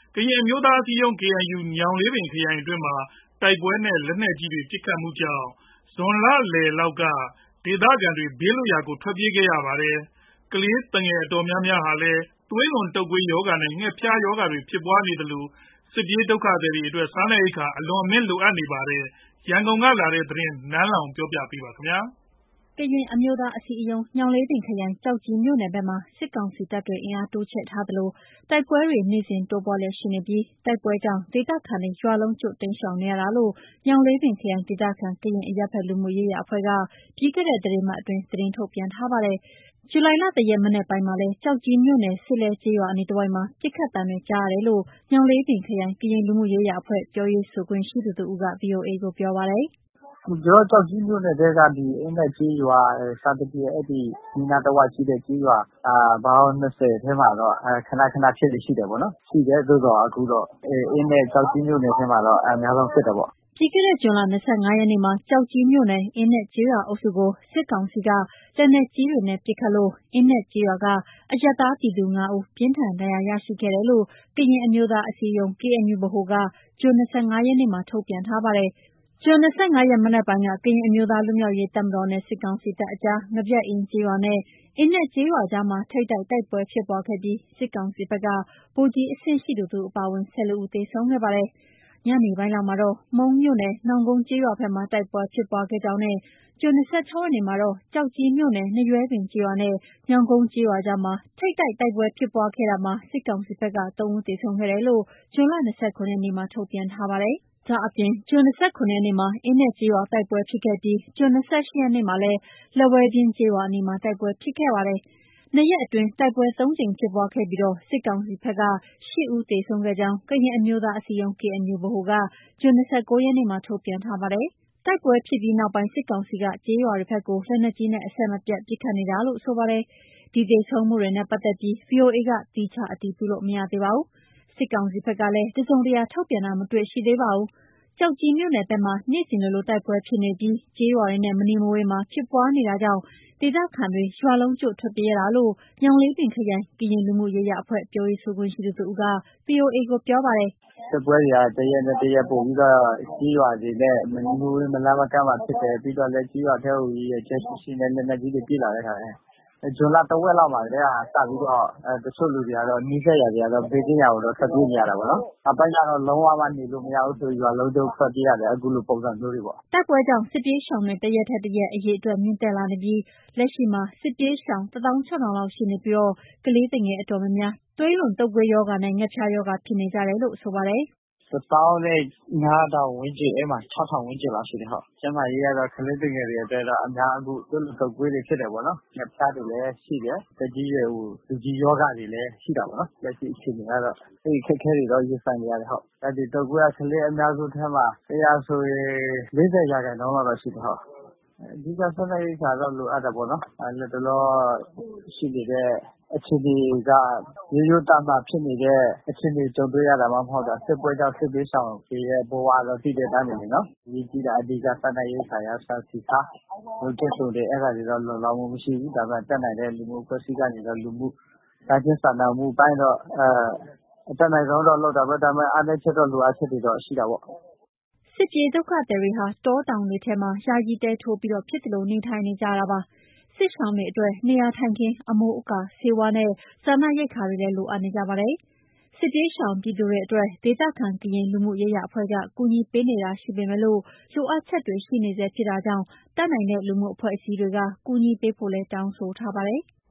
ကရင်အမျိုးသားအစည်းအရုံး KNU ညောင်လေးပင်ခရိုင်အတွင်းမှာတိုက်ပွဲနဲ့လက်နက်ကြီးတွေပစ်ခတ်မှုကြောင့်ဇွန်လလယ်လောက်ကဒေသခံတွေဘေးလွတ်ရာကိုထွက်ပြေးခဲ့ရပါတယ်။ ကလေးသူငယ်အတော်များများဟာလည်းသွေးလွန်တုပ်ကွေးရောဂါနဲ့ငှက်ဖျားရောဂါတွေဖြစ်ပွားနေသလိုစစ်ပြေးဒုက္ခသည်တွေအတွက်စားနပ်ရိက္ခာအလွန်အမင်းလိုအပ်နေပါတယ်။ ရန်ကုန်ကလာတဲ့သတင်းနန်းလောင်ဝ်ပြောပြပါမယ်။ကရင်အမျိုးသားအစည်းအရုံး ညောင်လေးပင်ခရိုင် ကျောက်ကြီးမြို့နယ်ဘက်မှာစစ်ကောင်စီတပ်တွေအင်အားတိုးချဲ့ထားသလိုတိုက်ပွဲတွေနေ့စဉ်တိုးပွားလျက်ရှိနေပြီးတိုက်ပွဲကြောင့်ဒေသခံတွေရွာလုံးကျွတ်တိမ်းရှောင်နေရတာလို့ ညောင်လေးပင်ခရိုင်ဒေသခံကရင်အရပ်ဘက်လူမှုရေးရာအဖွဲ့ကပြီးခဲ့တဲ့သီတင်းပတ်အတွင်းသတင်းထုတ်ပြန်ထားပါတယ်။ ဇူလိုင်လ ၁ ရက်မနက်ပိုင်းမှာလည်းကျောက်ကြီးမြို့နယ်စစ်လဲကျေးရွာအနီးတဝိုက်မှာပစ်ခတ်သံတွေကြားရတယ်လို့ ညောင်လေးပင်ခရိုင်ကရင်လူမှုရေးရာအဖွဲ့ပြောရေးဆိုခွင့်ရှိသူတဦးက VOA ကိုပြောပါတယ်။ "ကျွန်တော်တို့ကျောက်ကြီးမြို့နယ်ထဲကအင်းနဲ့ကျေးရွာစသဖြင့်အဲ့ဒီအနားတဝိုက်ရှိတဲ့ကျေးရွာပေါင်း20ထဲမှာတော့ခဏဖြစ်လေ့ရှိတယ်ပေါ့နော်။ရှိတယ်သို့သော်အခုတော့အင်းနဲ့ကျောက်ကြီးမြို့နယ်ထဲမှာတော့အများဆုံးဖြစ်တယ်ပေါ့။ " ပြီးခဲ့တဲ့ဇွန်လ 25 ရက်နေ့မှာကျောက်ကြီးမြို့နယ်အင်းနက်ကျေးရွာအုပ်စုကိုစစ်ကောင်စီကလက်နက်ကြီးတွေနဲ့ပစ်ခတ်လို့အင်းနက်ကျေးရွာကအရပ်သားပြည်သူ 5 ဦးပြင်းထန်ဒဏ်ရာရရှိခဲ့တယ်လို့ကရင်အမျိုးသားအစည်းအရုံး KNU ဗဟိုကဇွန် 25 ရက်နေ့မှာထုတ်ပြန်ထားပါတယ်။ ဇွန် 25 ရက်မနက်ပိုင်းကကရင်အမျိုးသားလွတ်မြောက်ရေးတပ်မတော်နဲ့စစ်ကောင်စီတပ်အကြားငပြတ်အင်းကျေးရွာနဲ့အင်းနက်ကျေးရွာကြားမှာထိပ်တိုက်တိုက်ပွဲဖြစ်ပွားခဲ့ပြီးစစ်ကောင်စီဘက်ကဗိုလ်ကြီးအဆင့်ရှိသူတဦးအပါအဝင် 14 ဦးသေဆုံးခဲ့ပါတယ်။ ညနေပိုင်းလောက်မှာတော့မုန်းမြို့နယ်နောင်ကုန်းကျေးရွာဘက်မှာတိုက်ပွဲဖြစ်ပွားခဲ့ကြောင်းနဲ့ဇွန် 26 ရက်နေ့မှာတော့ကျောက်ကြီးမြို့နယ်နရွဲပင်ကျေးရွာနဲ့ညောင်ကုန်းကျေးရွာကြားမှာထိပ်တိုက်တိုက်ပွဲဖြစ်ပွားခဲ့တာမှာစစ်ကောင်စီဘက်က 3 ဦးသေဆုံးခဲ့တယ်လို့ဇွန်လ 27 ရက်နေ့မှာထုတ်ပြန်ထားပါတယ်။ ဒါ့အပြင်ဇွန် 27 ရက်နေ့မှာအင်းနက်ကျေးရွာတိုက်ပွဲဖြစ်ခဲ့ပြီးဇွန် 28 ရက်နေ့မှာလည်းလက်ဝဲပြင်းကျေးရွာအနီးမှာတိုက်ပွဲဖြစ်ခဲ့ပါတယ်။ ၂ ရက်အတွင်းတိုက်ပွဲ 3 ကြိမ်ဖြစ်ပွားခဲ့ပြီးစစ်ကောင်စီဘက်က 8 ဦးသေဆုံးခဲ့ကြောင်းကရင်အမျိုးသားအစည်းအရုံး KNU ဗဟိုကဇွန် 29 ရက်နေ့မှာထုတ်ပြန်ထားပါတယ်။ တိုက်ပွဲဖြစ်ပြီးနောက်ပိုင်းစစ်ကောင်စီကကျေးရွာတွေဘက်ကိုလက်နက်ကြီးနဲ့အဆက်မပြတ်ပစ်ခတ်နေတာလို့ဆိုပါတယ်။ ဒီသေဆုံးမှုတွေနဲ့ပတ်သက်ပြီး VOA ကသီးခြားအတည်ပြုလို့မရသေးပါဘူး။ စစ်ကောင်စီဘက်ကလည်းတစုံတရာထုတ်ပြန်တာမတွေ့ရှိသေးပါဘူး။ ကျောက်ကြီးမြို့နယ်ဘက်မှာနေ့စဉ်လိုလိုတိုက်ပွဲဖြစ်နေပြီးကျေးရွာတွေနဲ့မနီးမဝေးမှာဖြစ်ပွားနေတာကြောင့်ဒေသခံတွေရွာလုံးကျွတ်ထွက်ပြေးရတာလို့ ညောင်လေးပင်ခရိုင်ကရင်လူမှုရေးရာအဖွဲ့ပြောရေးဆိုခွင့်ရှိသူတဦးက VOA ကိုပြောပါတယ်။ "တိုက်ပွဲတွေကတရက်နဲ့တရက်ပိုပြီးတော့ကျေးရွာတွေနဲ့မနီးမဝေးမလှမ်းမကမ်းမှာဖြစ်တယ်ပြီးတော့လည်းကျေးရွာထဲကိုရည်ရွယ်ချက်ရှိရှိနဲ့လက်နက်ကြီးတွေပစ်လာတဲ့အခါဇွန်လတဝက်လောက်မှာကတည်းကစပြီးတော့တချို့လူတွေကတော့နီးစပ်ရာတွေကတော့ဘေးကင်းရာကိုတော့ထွက်ပြေးနေရတာပေါ့နော်။နောက်ပိုင်းကျတော့လုံးဝမှနေလို့မရဘူးဆိုရွာလုံးကျွတ်ထွက်ပြေးရတယ်အခုလိုပုံစံမျိုးတွေပေါ့။ " တိုက်ပွဲကြောင့်စစ်ပြေးရှောင်တွေတရက်ထက်တရက်အရေအတွက်မြင့်တက်လာနေပြီးလက်ရှိမှာစစ်ပြေးရှောင် 16000 လောက်ရှိနေပြီးကလေးသူငယ်အတော်များများသွေးလွန်တုပ်ကွေးရောဂါနဲ့ငှက်ဖျားရောဂါဖြစ်နေကြတယ်လို့ဆိုပါတယ်။ "15000ဝန်းကျင်အဲ့မှာ6000ဝန်းကျင်လောက်ရှိတယ်ဟုတ်။ကျန်းမာရေးကတော့ကလေးသူငယ်တွေအတွက်တော့အများအခုသွေးလွန်တုပ်ကွေးတွေဖြစ်တယ်ပေါ့နော်။ငှက်ဖျားတွေလည်းရှိတယ်သက်ကြီးရွယ်အိုလူကြီးရောဂါတွေလည်းရှိတာပေါ့နော်။လက်ရှိအခြေအနေကတော့အဲ့အခက်အခဲတွေတော့ရင်ဆိုင်နေရတယ်ဟုတ်။အဲ့ဒီတုပ်ကွေးကကလေးအများစုထဲမှာဆိုရင်40%လောက်တော့ရှိတယ်ဟုတ်။အဓိကစားနပ်ရိက္ခာတော့လိုအပ်တာပေါ့နော်။လတ်တလောရှိနေတဲ့အခြေအနေကရိုးရိုးသာမန်ဖြစ်နေတဲ့အခြေအနေကြုံတွေ့ရတာမှမဟုတ်တာစစ်ပွဲကြောင့်စစ်ဘေးရှောင်တွေရဲ့ဘဝတော့သိတဲ့အတိုင်းပဲလေနော်။အရေးကြီးတာအဓိကစားနပ်ရိက္ခာရောဆန်ဆီဆားလိုချက်တွေအဲ့ဒါတွေတော့လုံလောက်မှုမရှိဘူးဒါပေမဲ့တတ်နိုင်တဲ့လူမှုအဖွဲ့အစည်းကနေတော့လူမှုသားချင်းစာနာမှုအပိုင်းတော့အတတ်နိုင်ဆုံးတော့လုပ်တာပေါ့ဒါပေမဲ့အားနည်းချက်တော့လိုအပ်ချက်တွေတော့ရှိတာပေါ့။ " စစ်ပြေးဒုက္ခသည်တွေဟာတောတောင်တွေထဲမှာယာယီတဲထိုးပြီးဖြစ်သလိုနေထိုင်နေကြရတာပါ။ စစ်ရှောင်တွေအတွက်နေရာထိုင်ခင်းအမိုးအကာဆေးဝါးနဲ့စားနပ်ရိက္ခာတွေလည်းလိုအပ်နေကြပါတယ်။ စစ်ပြေးရှောင်ပြည်သူတွေအတွက်ဒေသခံကရင်လူမှုရေးရာအဖွဲ့ကကူညီပေးနေတာရှိပေမဲ့လိုအပ်ချက်တွေရှိနေဆဲဖြစ်တာကြောင့်တတ်နိုင်တဲ့လူမှုအဖွဲ့အစည်းတွေကကူညီပေးဖို့လည်းတောင်းဆိုထားပါတယ်။